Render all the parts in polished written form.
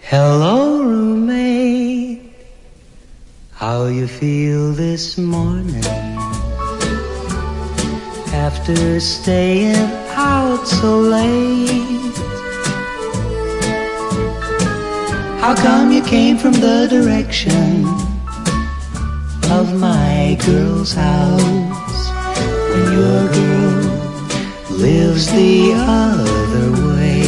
Hello, roommate. How you feel this morning? After staying out so late, how come you came from the direction of my girl's house when your girl lives the other way?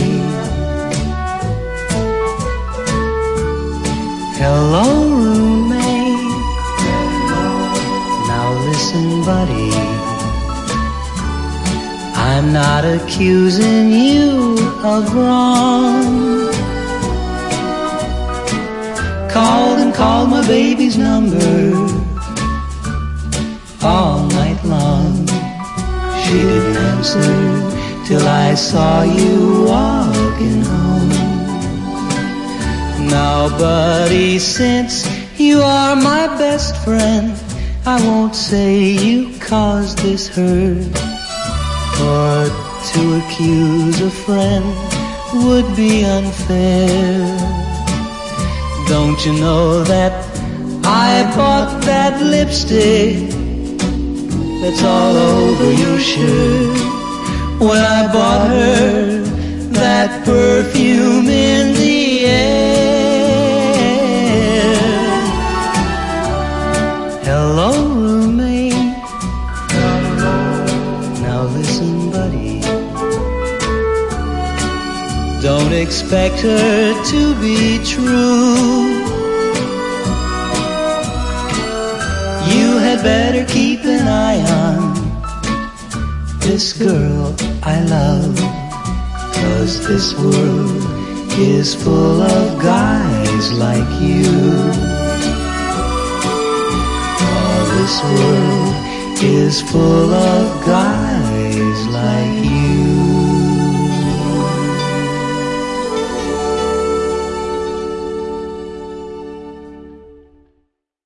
Hello, roommate. Now listen, buddy, I'm not accusing you of wrong. Called my baby's number all night long. She didn't answer till I saw you walking home. Now, buddy, since you are my best friend, I won't say you caused this hurt, for to accuse a friend would be unfair. Don't you know that I bought that lipstick that's all over your shirt when I bought her that perfume in the air? Hello, roommate. Now listen, buddy, don't expect her to be true. You had better keep an eye on this girl I love, 'cause this world is full of guys like you. Oh, this world is full of guys